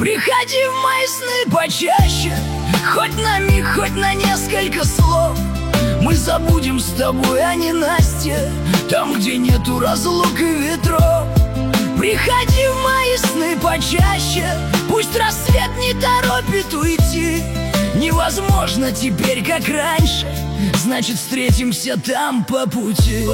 Приходи в мои сны почаще, хоть на миг, хоть на несколько слов. Мы забудем с тобой о ненастье, там, где нету разлук и ветров. Приходи в мои сны почаще, пусть рассвет не торопит уйти. Невозможно теперь, как раньше, значит, встретимся там по пути.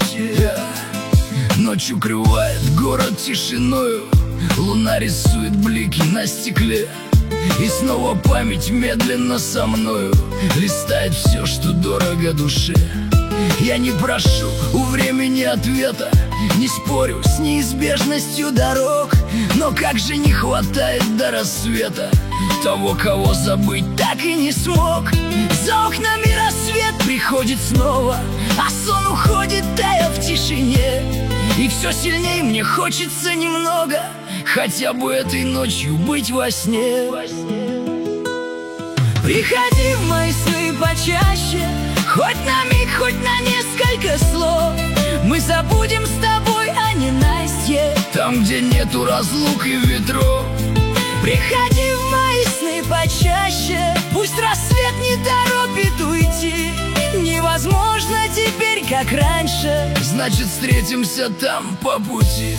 Ночь укрывает город тишиною, луна рисует блики на стекле. И снова память медленно со мною листает все, что дорого душе. Я не прошу у времени ответа, не спорю с неизбежностью дорог, но как же не хватает до рассвета того, кого забыть так и не смог. За окнами рассвет приходит снова, а сон уходит, тая в тишине. И все сильнее мне хочется немного, хотя бы этой ночью быть во сне. Приходи в мои сны почаще, хоть на миг, хоть на несколько слов. Мы забудем с тобой о ненастье, там, где нету разлук и ветров. Приходи в мои сны почаще, пусть рассвет не торопит уйти. Невозможно теперь, как раньше, значит, встретимся там по пути.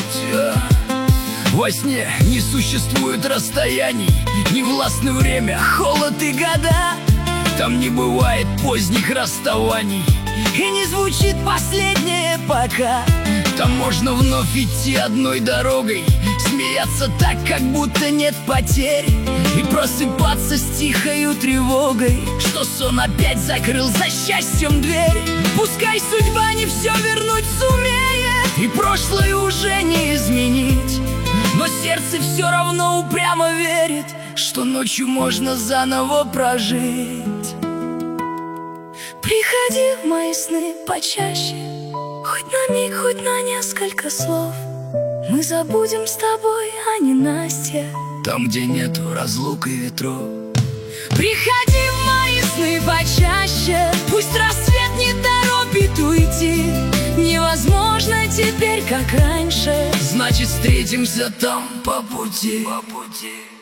Во сне не существует расстояний, не властно время, холод и года. Там не бывает поздних расставаний, и не звучит последнее пока. Там можно вновь идти одной дорогой, смеяться так, как будто нет потерь, и просыпаться с тихою тревогой, что сон опять закрыл за счастьем дверь. Пускай судьба не все вернуть сумеет, и прошлое уже не изменить, но сердце все равно упрямо верит, что ночью можно заново прожить. Приходи в мои сны почаще, хоть на миг, хоть на несколько слов. Мы забудем с тобой о ненастье, там, где нету разлук и ветров. Приходи в мои сны почаще, пусть рассвет не торопит уйти. Невозможно теперь, как раньше, значит, встретимся там по пути.